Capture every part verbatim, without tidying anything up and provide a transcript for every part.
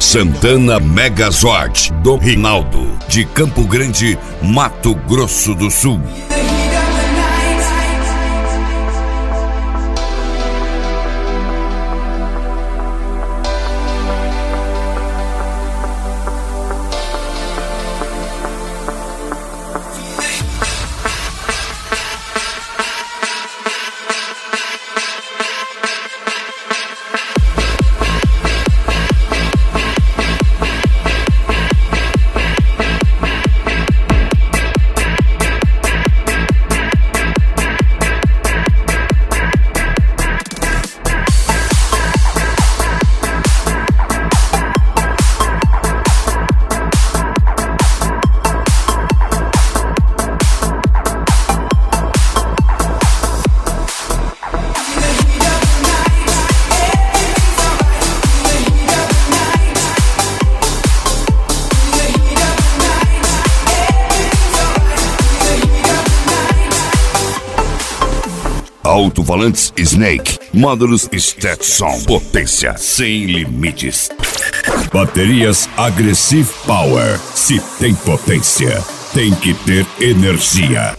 Santana Megazord, do Rinaldo, de Campo Grande, Mato Grosso do Sul. Alto-falantes Snake, módulos Stetson, potência sem limites. Baterias Aggressive Power, se tem potência, tem que ter energia.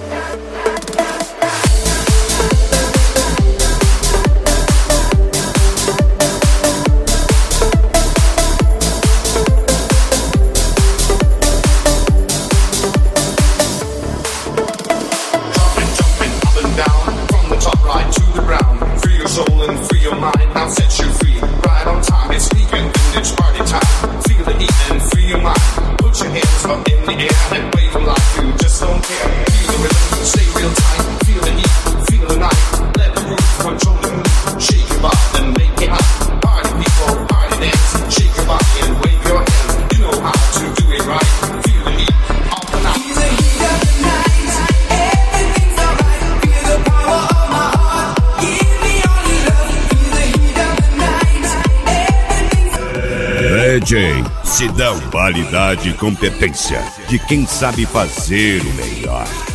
D J Sidão, qualidade e competência de quem sabe fazer o melhor.